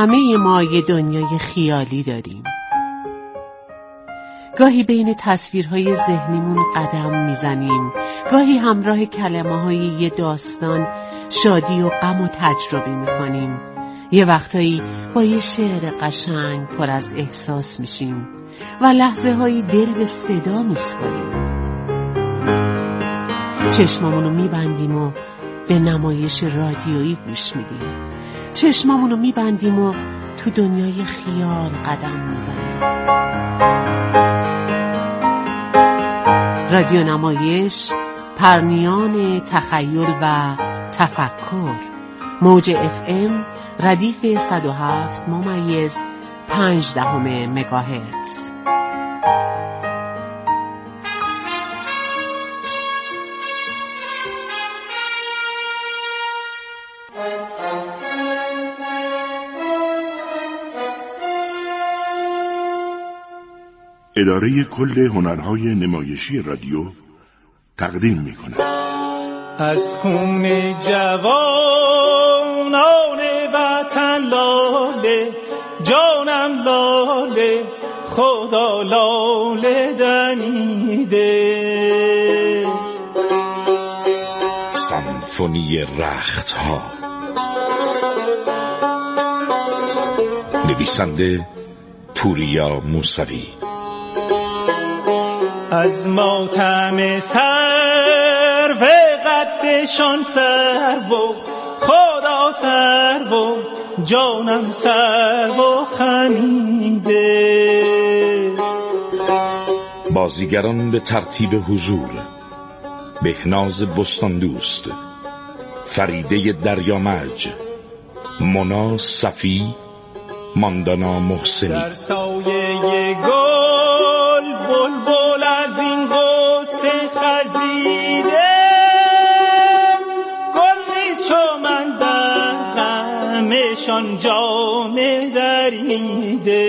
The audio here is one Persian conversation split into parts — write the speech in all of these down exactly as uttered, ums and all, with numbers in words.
همه ما یه دنیای خیالی داریم. گاهی بین تصویرهای ذهنیمون قدم میزنیم، گاهی همراه کلمه‌های یه داستان شادی و غم و تجربه میکنیم. یه وقتایی با یه شعر قشنگ پر از احساس میشیم و لحظه هایی دل به صدا میسپاریم. چشمامونو میبندیم و به نمایش رادیویی گوش میدیم. چشمامونو میبندیم و تو دنیای خیال قدم میزنیم. رادیو نمایش، پرنیان تخیل و تفکر. موج اف ام ردیف صد و هفت ممیز پنج دهم مگاهرتز. اداره کل هنرهای نمایشی رادیو تقدیم می‌کند. از خون جوانان وطن لاله، جانم لاله، خدا لاله دمیده. سمفونی رختها. نویسنده پوریا موسوی. از ماتم سر و قدشان سر و خدا سر و جانم سر و خمیده. بازیگران به ترتیب حضور: بهناز بستان دوست، فریده دریامج، مونا صفی، ماندانا محسنی. در سایه گل بلبل از این قصه خزیده، گلی چو من در غمشان جامه دریده.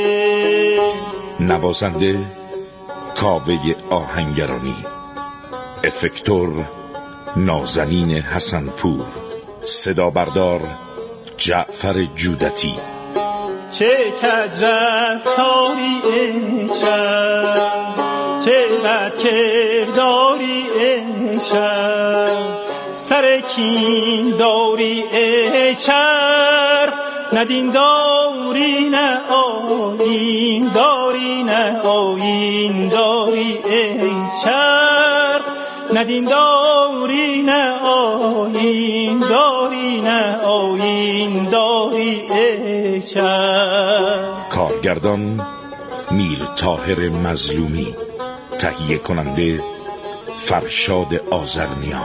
نوازنده کاوه آهنگرانی. افکتور نازنین حسنپور. صدا بردار جعفر جودتی. چه کج رفتاری ای چرخ، چه قد کرداری ای چرخ، سر کین داری ای چرخ، نه دین داری نه آیین داری نه آیین داری ای چرخ، نه دین داری نه آیین داری نه آیین داری ای چرخ. کارگردان میر طاهر مظلومی. تهیه کننده فرشاد آذرنیا.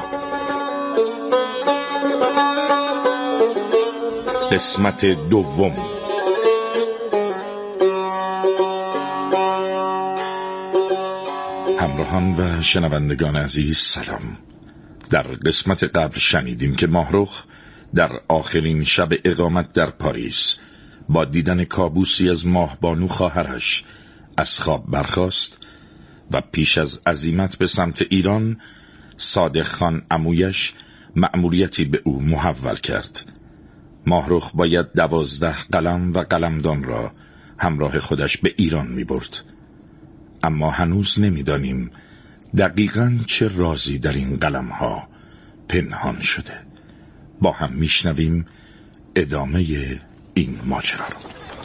قسمت دوم. همراهان و شنوندگان عزیز سلام. در قسمت قبل شنیدیم که ماهرخ در آخرین شب اقامت در پاریس با دیدن کابوسی از ماهبانو خواهرش از خواب برخاست و پیش از عزیمت به سمت ایران صادق خان عمویش مأموریتی به او محول کرد. ماهرخ باید دوازده قلم و قلمدان را همراه خودش به ایران می برد. اما هنوز نمیدانیم دقیقاً چه رازی در این قلم‌ها پنهان شده. با هم میشنویم ادامه این ماجرا رو.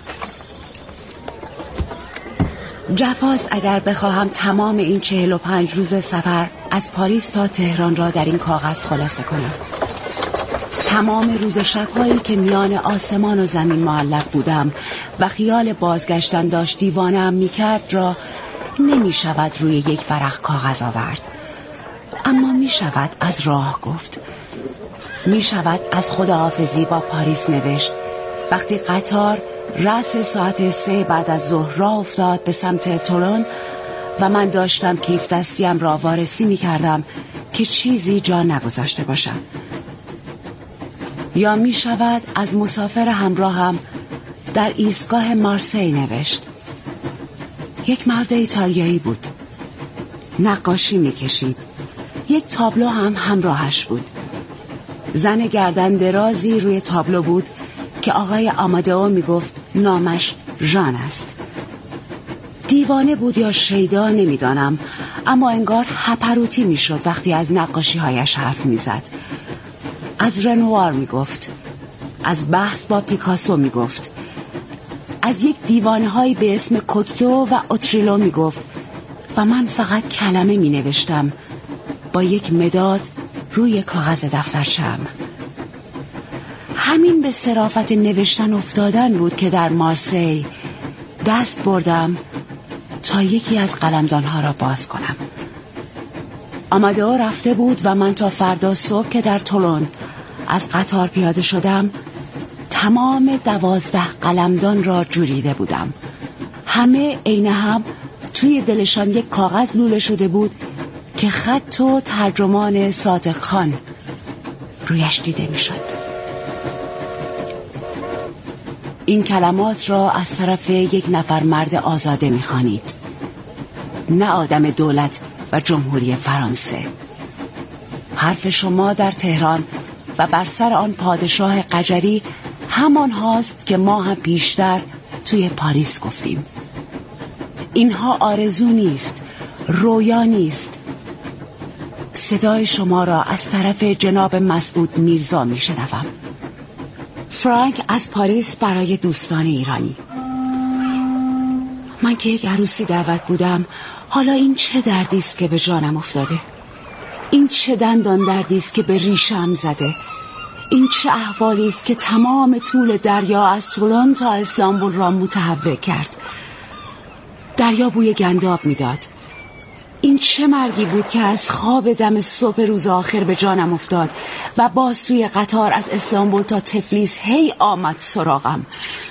جفاست اگر بخواهم تمام این چهل و پنج روز سفر از پاریس تا تهران را در این کاغذ خلاصه کنم. تمام روز و شب‌هایی که میان آسمان و زمین معلق بودم و خیال بازگشتن داشت دیوانه‌ام می‌کرد را نمی شود روی یک ورق کاغذ آورد، اما می شود از راه گفت. می شود از خداحافظی با پاریس نوشت وقتی قطار رأس ساعت سه بعد از ظهر راه افتاد به سمت تولون و من داشتم کیف دستیم را وارسی می کردم که چیزی جا نگذاشته باشم. یا می شود از مسافر همراهم در ایستگاه مارسی نوشت. یک مرد ایتالیایی بود، نقاشی میکشید. یک تابلو هم همراهش بود. زن گردن درازی روی تابلو بود که آقای آمادئو میگفت نامش ژان است. دیوانه بود یا شیدا نمیدانم، اما انگار هپروتی میشد وقتی از نقاشی هایش حرف میزد. از رنوار میگفت، از بحث با پیکاسو میگفت، از یک دیوانه هایی به اسم کوکتو و اوتریلو میگفت و من فقط کلمه مینوشتم با یک مداد روی کاغذ دفترچه‌ام. همین به صرافت نوشتن افتادن بود که در مارسی دست بردم تا یکی از قلمدانها را باز کنم. آمادئو رفته بود و من تا فردا صبح که در تولون از قطار پیاده شدم تمام دوازده قلمدان را جوریده بودم. همه عین هم توی دلشان یک کاغذ لوله شده بود که خط و ترجمان صادق خان رویش دیده می شد. این کلمات را از طرف یک نفر مرد آزاده می خوانید، نه آدم دولت و جمهوری فرانسه. حرف شما در تهران و بر سر آن پادشاه قجری همان هاست که ما هم پیشتر توی پاریس گفتیم. اینها آرزو نیست، رویا نیست. صدای شما را از طرف جناب مسعود میرزا می شنوم. فرانک از پاریس برای دوستان ایرانی. من که یک عروسی دعوت بودم، حالا این چه دردی است که به جانم افتاده؟ این چه دندان دردی است که به ریشم زده؟ این چه احوالی است که تمام طول دریا از تولون تا استانبول را متهوع کرد؟ دریا بوی گنداب میداد. این چه مرگی بود که از خواب دم صبح روز آخر به جانم افتاد و باز توی قطار از استانبول تا تفلیس هی آمد سراغم.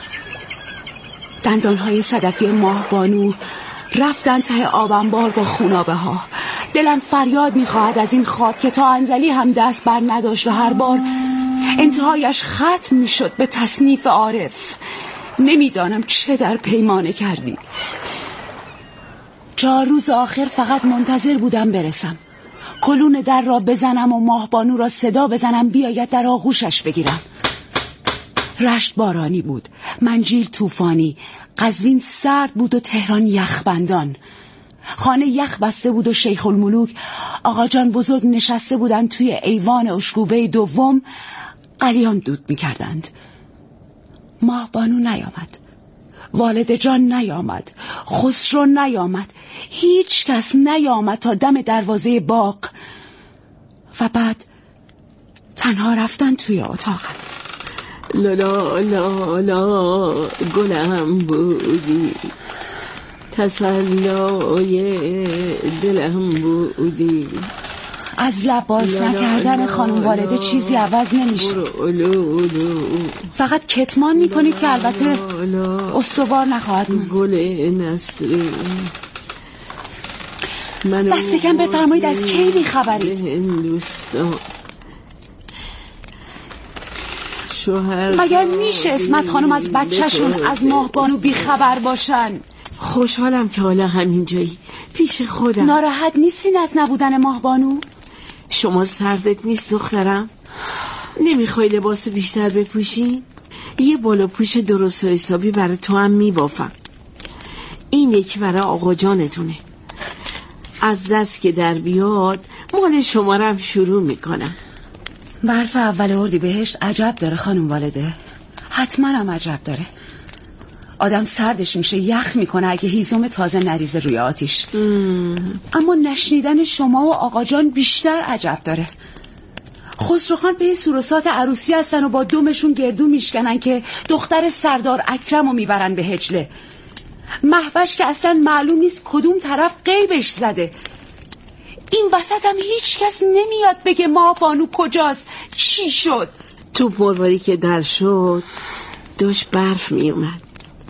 دندانهای صدفی ماه بانو رفتن ته آبنبار با خونابه ها. دلم فریاد میخواهد از این خواب که تا انزلی هم دست بر نداشت و هر بار انتهایش ختم میشد به تصنیف عارف. نمیدانم چه در پیمانه کردی. چهار روز آخر فقط منتظر بودم برسم، کلون در را بزنم و ماهبانو را صدا بزنم بیاید در آغوشش بگیرم. رشت بارانی بود، منجیل طوفانی، قزوین سرد بود و تهران یخبندان. خانه یخ بسته بود و شیخ الملوک آقا جان بزرگ نشسته بودند توی ایوان اشکوبه دوم قلیان دود می‌کردند. ماهبانو نیامد، والد جان نیامد، خسرو نیامد، هیچ کس نیامد تا دم دروازه باغ و بعد تنها رفتن توی اتاقم. لالا لا لا گلم بودی، تسلای دلم بودی. از لب باز نکردن خانم والده چیزی عوض نمیشه. فقط کتمان میکنید که البته استوار نخواهد موند. گل نسری دست کم بفرمایید از کی بیخبرید؟ مگر میشه اسمت خانم از بچهشون از ماهبانو بیخبر باشن؟ خوشحالم که حالا همینجایی پیش خودم. ناراحت نیستین از نبودن ماهبانو؟ شما سردت نیست دخترم؟ نمیخوای لباس بیشتر بپوشی؟ یه بالا پوش درست و حسابی برای تو هم میبافم. این یک برای آقا جانتونه. از دست که در بیاد مال شما رو هم شروع میکنم. برف اول اردیبهشت عجب داره خانم والده، حتما هم عجب داره. آدم سردش میشه، یخ میکنه اگه هیزم تازه نریزه روی آتیش. ام. اما نشنیدن شما و آقا جان بیشتر عجب داره. خسروخان به سوروسات عروسی هستن و با دومشون گردو میشکنن که دختر سردار اکرم رو میبرن به هجله. مهوش که اصلا معلوم نیست کدوم طرف غیبش زده. این وسط هم هیچ کس نمیاد بگه ماهبانو کجاست، چی شد؟ توپ مرواری که در شد داشت برف میومد.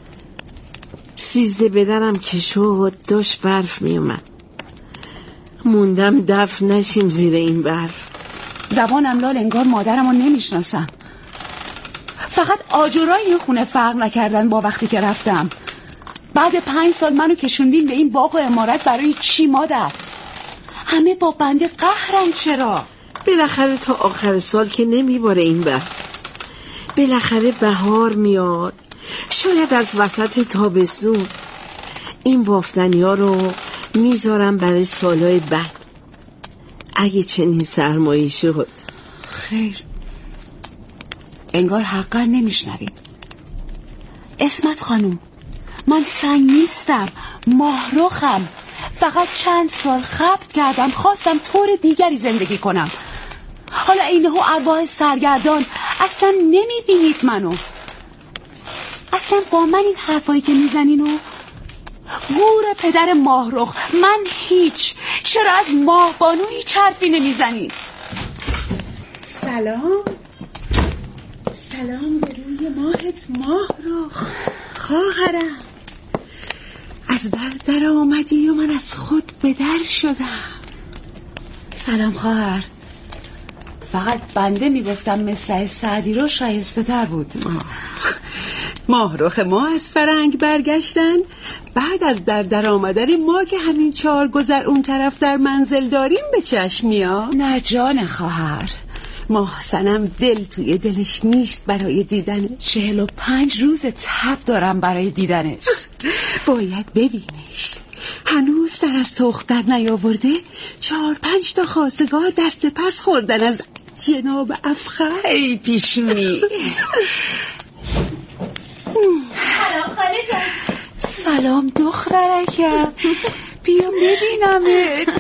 سیزده بدنم که شد داشت برف میومد. موندم دفن نشیم زیر این برف. زبانم لال انگار مادرم رو نمیشناسم. فقط آجرای این خونه فرق نکردن با وقتی که رفتم. بعد پنج سال منو کشوندین به این باغ و امارت برای چی مادر؟ همه با بنده قهرن. چرا؟ بالاخره تا آخر سال که نمیباره این برف. بالاخره بهار میاد، شاید از وسط تابستون. این بافتنی ها رو میذارم برای سالهای بعد اگه چنین سرمایی شد. خیر، انگار حقا نمیشنویم. اسمت خانوم، من سنگ نیستم، ماهرخم. فقط چند سال خبت کردم، خواستم طور دیگری زندگی کنم. حالا اینهو ارواح سرگردان اصلا نمیبینید منو. اصلا با من این حرفایی که میزنین و گور پدر ماهرخ، من هیچ. چرا از ماه بانو هیچ حرفی نمیزنید؟ سلام سلام به روی ماهت ماهرخ خواهرم. از در در آمدی و من از خود به در شدم. سلام خواهر. فقط بنده میگفتم مصرع سعدی رو شایسته تر بود. ماهرخ ما از فرنگ برگشتن بعد از در در آمدن ما که همین چهار گذر اون طرف در منزل داریم به چشم میاد. نه جان خواهر، ماه صنم دل توی دلش نیست برای دیدنش. چهل و پنج روز تب دارم برای دیدنش. باید ببینیش. هنوز سر از تخت در نیاورده، چهار پنج تا خواستگار دست پس خوردن از جناب افخر. ای پیشونی. سلام خاله جان. سلام دخترکم، بیا ببینمت.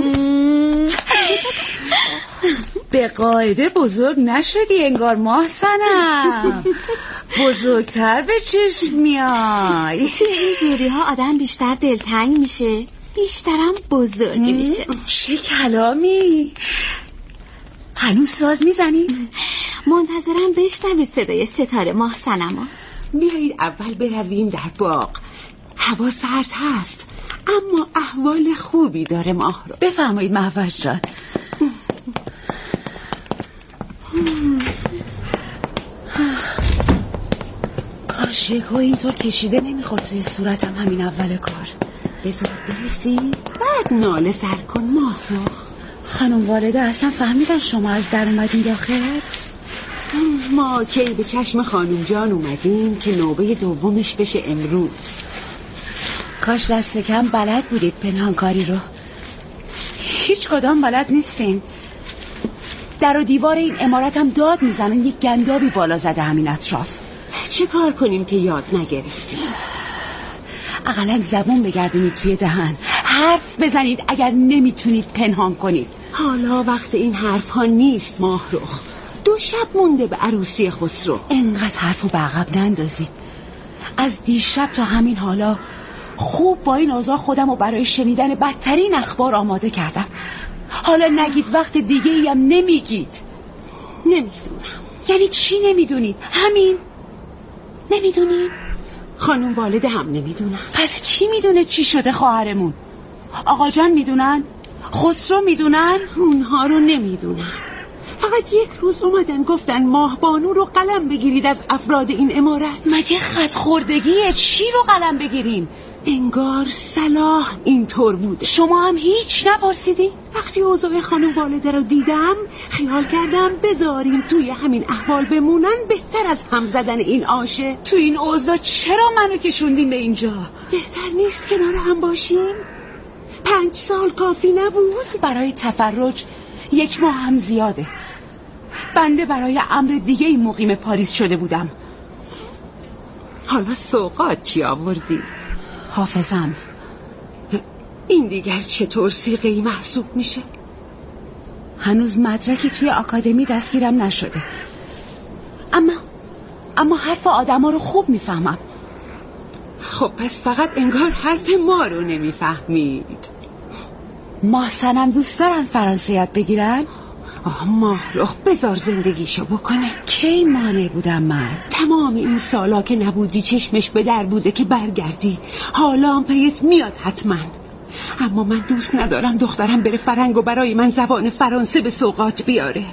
به قاعده بزرگ نشدی انگار ماه صنم. بزرگتر به چشم میای. توی این دوری ها آدم بیشتر دلتنگ میشه، بیشترم بزرگ میشه. چه کلامی. هنوز ساز میزنی؟ منتظرم بشنوی صدای ستاره ماه صنما. بیایید اول برویم در باغ. هوا سرد هست اما احوال خوبی داره ماه رو. بفرمایید مهوش جان. کاش یکو اینطور کشیده نمیخورد توی صورتم همین اول کار. بذار برسی بعد ناله سر کن ماهرخ. خانم والده اصلا فهمیدن شما از در اومدین آخر؟ ما کی به چشم خانم جان اومدیم که نوبه دومش بشه امروز. کاش دست کم بلد بودید پنهانکاری رو. هیچ کدام بلد نیستین. در و دیوار این عمارتم داد میزنن یک گندابی بالا زده همین اطراف. چه کار کنیم که یاد نگرفتیم؟ اقلا زبون بگردونید توی دهن، حرف بزنید اگر نمیتونید پنهان کنید. حالا وقت این حرف ها نیست ماهرخ. دو شب مونده به عروسی خسرو. انقدر حرفو به عقب نندازید. از دیشب تا همین حالا خوب با این اوضاع خودم رو برای شنیدن بدترین اخبار آماده کردم. حالا نگید وقت دیگه ایم نمیگید. نمیدونم. یعنی چی نمیدونید؟ همین نمیدونید؟ خانم والده هم نمیدونن. پس کی میدونه چی شده خواهرمون؟ آقا جان میدونن؟ خسرو میدونن؟ اونها رو نمیدونن. فقط یک روز اومدن گفتن ماه بانو رو قلم بگیرید از افراد این عمارت. مگه خط خوردگیه؟ چی رو قلم بگیریم؟ انگار صلاح اینطور بوده. شما هم هیچ نپرسیدی؟ وقتی اوضاع خانم والده رو دیدم خیال کردم بذاریم توی همین احوال بمونن بهتر از هم زدن این آشه. تو این اوضاع چرا منو کشوندین به اینجا؟ بهتر نیست کنار هم باشیم؟ پنج سال کافی نبود؟ برای تفرج یک ماه هم زیاده. بنده برای امر دیگه ای مقیم پاریس شده بودم. حالا سوغات چی آوردی؟ حافظم. این دیگر چطور صیغه‌ای محسوب میشه؟ هنوز مدرکی توی آکادمی دستگیرم نشده، اما اما حرف آدم ها رو خوب میفهمم. خب پس فقط انگار حرف ما رو نمیفهمید. ماه صنم دوست دارن فرانسه یاد بگیرن؟ آه ماهرخ بذار زندگیشو بکنه. کی مانع بودم من؟ تمام این سالا که نبودی چشمش به در بوده که برگردی. حالا هم پیت میاد حتما. اما من دوست ندارم دخترم بره فرنگ و برای من زبان فرانسه به سوغات بیاره.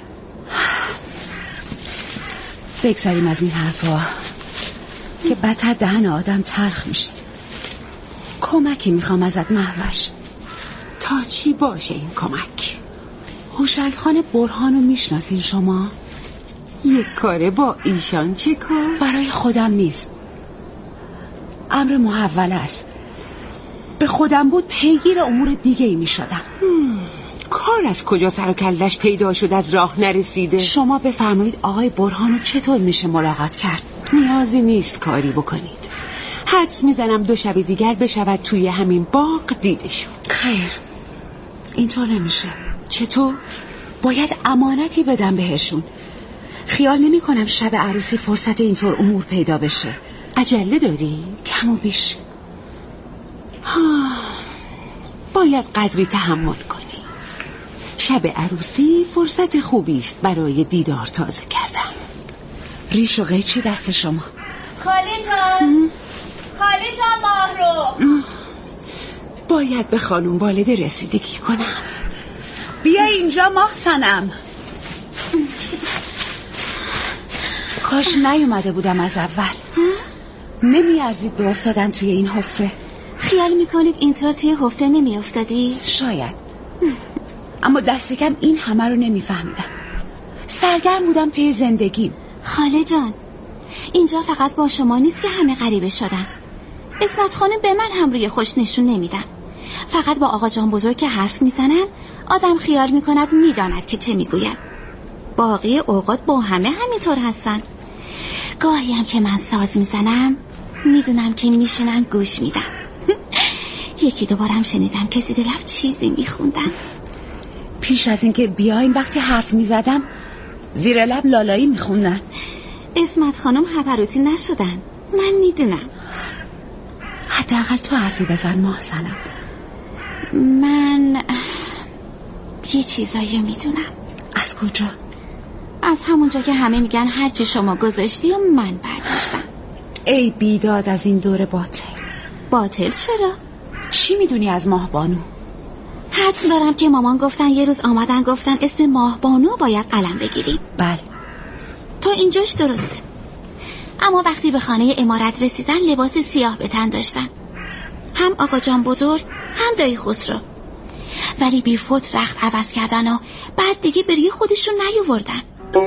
بگذاریم از این حرفا که بدتر دهن آدم تلخ میشه. کمکی میخوام ازت مهوش. تا چی باشه این کمک؟ هوشنگ خان برهانو میشناسین شما؟ یک کاره با ایشان چه کار؟ برای خودم نیست، امر محول است. به خودم بود پیگیر امور دیگه ای می شدم. کار از کجا سر و کلش پیدا شد از راه نرسیده؟ شما بفرمایید آقای برهانو چطور میشه ملاقات کرد؟ نیازی نیست کاری بکنید. حدس میزنم دو شب دیگر بشود توی همین باغ دیدشون. خیر، اینطور نمیشه. چطور؟ باید امانتی بدم بهشون. خیال نمی کنم شب عروسی فرصت اینطور امور پیدا بشه. عجله داری؟ کم و بیش. ها، باید قدری تحمل کنی. شب عروسی فرصت خوبی است برای دیدار تازه کردن. ریش و قیچی دست شما. خاله جان، خاله جان ماهرو. باید به خانم والده رسیدگی کنم. بیا اینجا محسنم. کاش نیومده بودم از اول. نمیارزید به افتادن توی این حفره. خیال میکنید اینطور توی حفره نمی افتادی؟ شاید، اما دست کم این همه رو نمیفهمیدم. سرگرم بودم پی زندگیم. خاله جان، اینجا فقط با شما نیست که همه غریبه شدن. اسمت خانم به من هم روی خوش نشون نمیدن. فقط با آقا جان بزرگ که حرف میزنن آدم خیال میکند میداند که چه میگوید. باقی اوقات با همه همینطور هستن. گاهی هم که من ساز میزنم میدونم که میشینن گوش میدن. یکی دوبارم شنیدم که زیر لب چیزی میخوندن. پیش از اینکه بیاین وقتی حرف میزدم زیر لب لالایی میخوندن. اسمت خانم هپروتی نشدن، من میدونم. حداقل تو حرفی بزن محسنم. من یه چیزایی میدونم. از کجا؟ از همونجا که همه میگن هرچی شما گذاشتی و من برداشتم. ای بیداد از این دور باطل. باطل چرا؟ چی میدونی از ماه بانو؟ حد دارم که مامان گفتن یه روز آمدن گفتن اسم ماه بانو باید قلم بگیریم. بله، تا اینجاش درسته. اما وقتی به خانه امارت رسیدن لباس سیاه به تن داشتن، هم آقا جان بزرگ هم دایی خسرو. ولی بی فوت رخت عوض کردن و بعد دیگه به روی خودشون نیاوردن.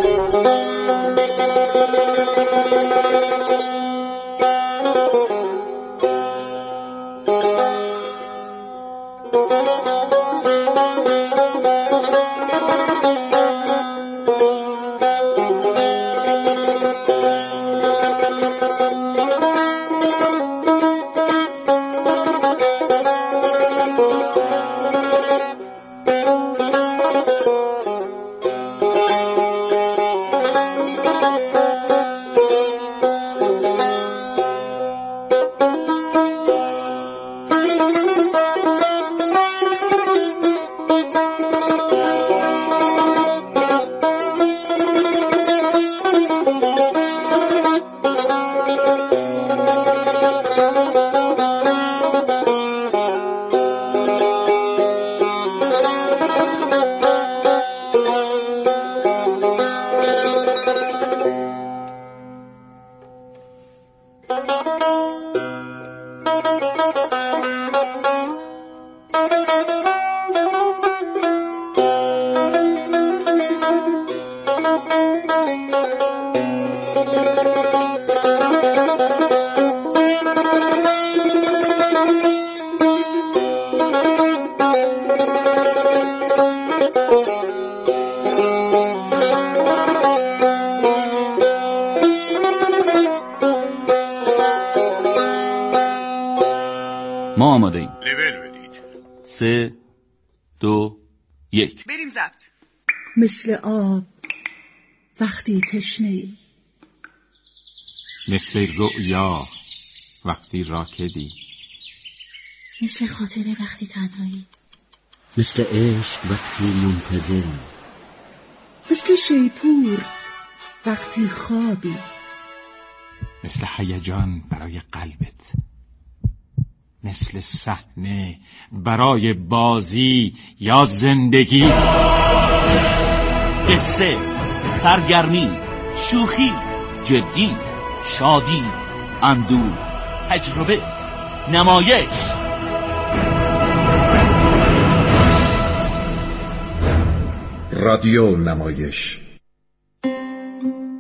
ما آماده ایم. لول بدید. سه دو یک بریم ضبط. مثل آب وقتی تشنه‌ای، مثل رؤیا وقتی راکدی، مثل خاطره وقتی تنهایی، مثل عشق وقتی منتظری، مثل شیپور وقتی خوابی، مثل هیجان برای قلبت، مثل صحنه برای بازی یا زندگی. قصه، سرگرمی، شوخی، جدی، شادی، اندوه، تجربه، نمایش. رادیو نمایش.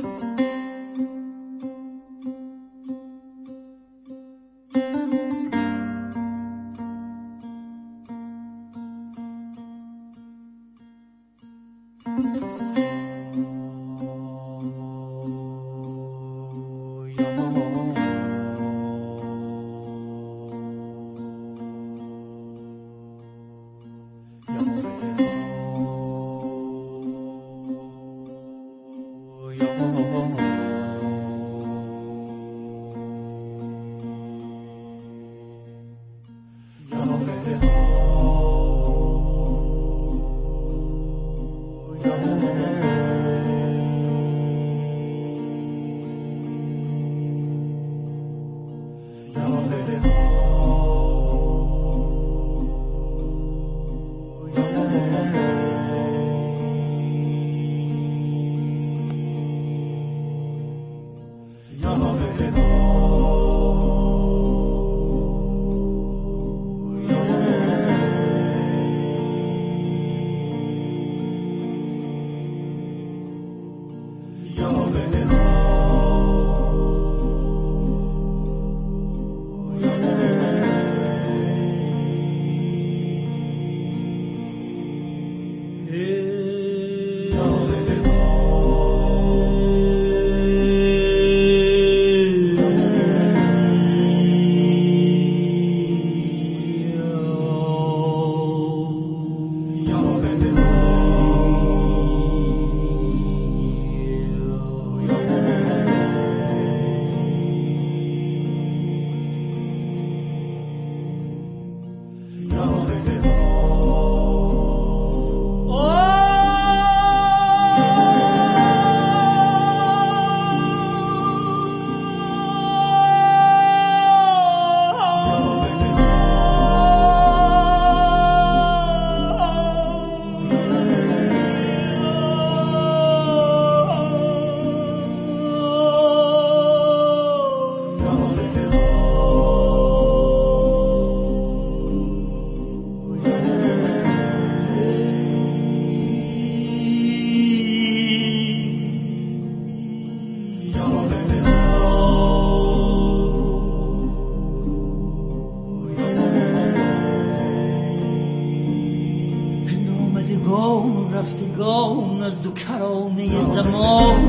رفتگان از دو کرانه زمان،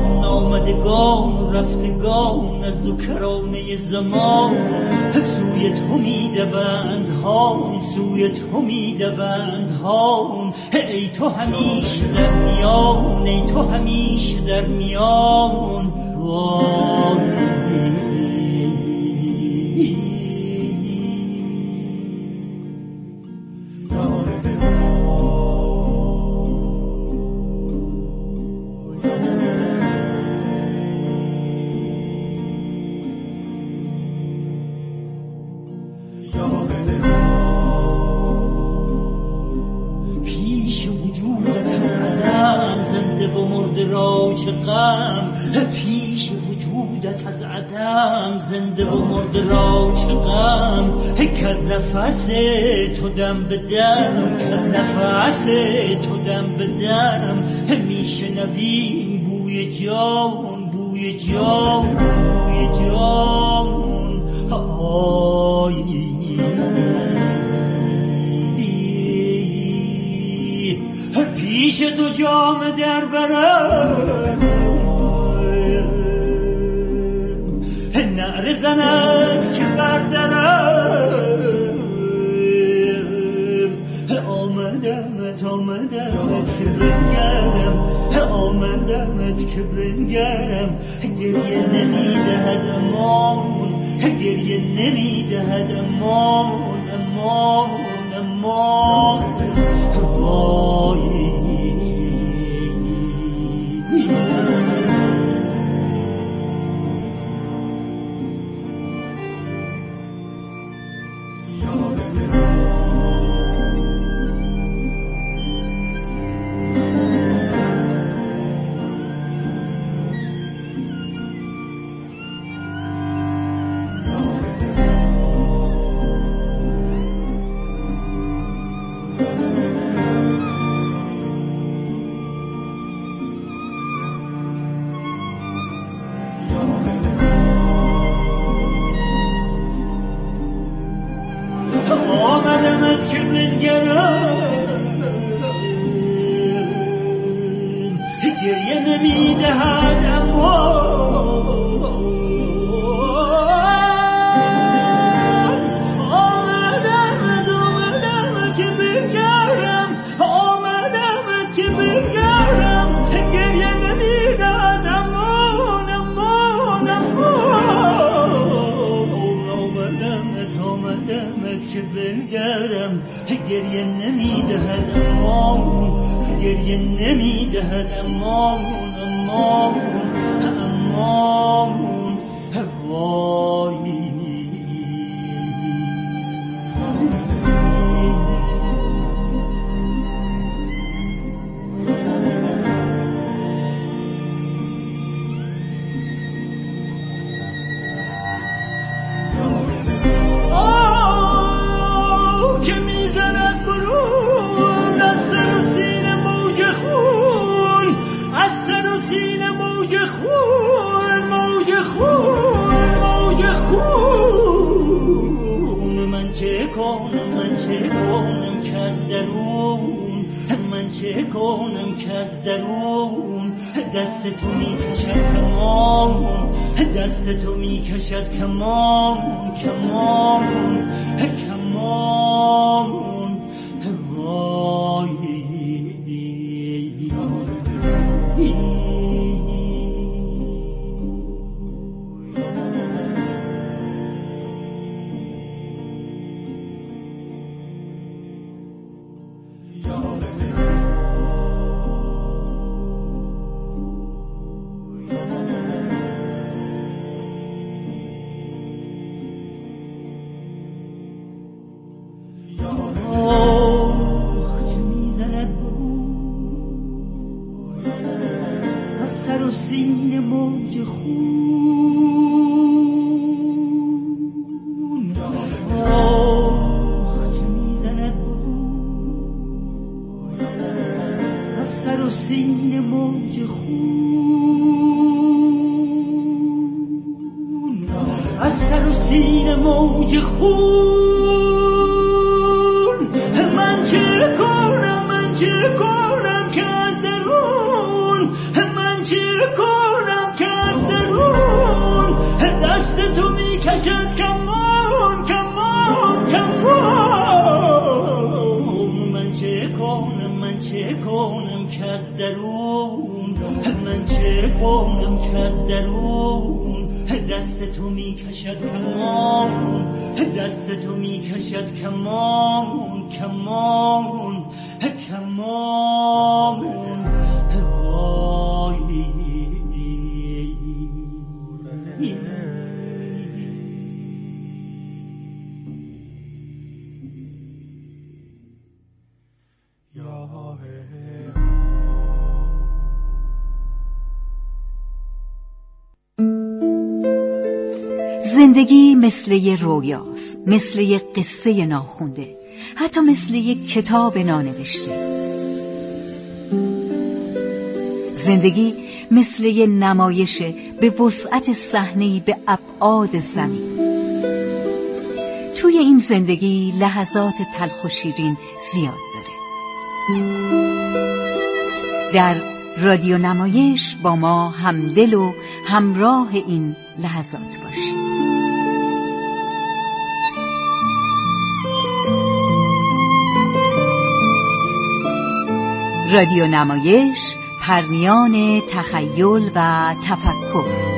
آمدگان رفتگان از دو کرانه زمان، سوی تو میدوند هان، سوی تو میدوند هان، ای تو همیشه در میان، ای تو همیشه در میان. پیش وجودت از عدم زنده و مرده را چه غم، پیش وجودت از عدم زنده و مرده را چه غم، که از نفس تو دم به دم، که از نفس تو دم به دم، میشنویم بوی جان، بوی جان، بوی جان. آی پیش تو جام در برم، نعره زند که بردرم، آمدمت آمدمت که بنگرم، آمدمت که بنگرم، گریه نمیدهد امان، گریه نمیدهد امان، امان، امان. وای نمیدهد امان. آمدمت آمدمت که بگردم، آمدمت که بگردم، گریه نمیدهد امان امان امان. آمدمت آمدمت که بگردم، گریه نمیدهد امان، گریه نمیدهد امان امان امان. وای که میزند برون از سر و سینه موج خون، از سر و سینه موج خون، موج خون، موج خون. من چه کنم من چه کنم که از درون، من چه کنم که از درون دست تو میکشد کمان، دست تو میکشد کمان کمان کمان. وای که میزند برون از سر و سینه موج خون، آه که میزند برون از سر و سینه موج خون، از سر و سینه موج خون. من چه کنم من چه کنم که از درون، من چه کنم که از درون دست تو میکشد کمان کمان کمان. من چه کنم من چه کنم که از درون، من چه کنم که از درون دست تو میکشد کمان، دست تو میکشد کمان کمان کمان. وای زندگی مثل یه رویاست، مثل یه قصه ناخونده، حتی مثل یه کتاب نانوشته. زندگی مثل یه نمایشه به وسعت صحنه‌ای به ابعاد زمین. توی این زندگی لحظات تلخ و شیرین زیاد داره. در رادیو نمایش با ما همدل و همراه این لحظات باشید. رادیو نمایش، پرمیان تخیل و تفکر.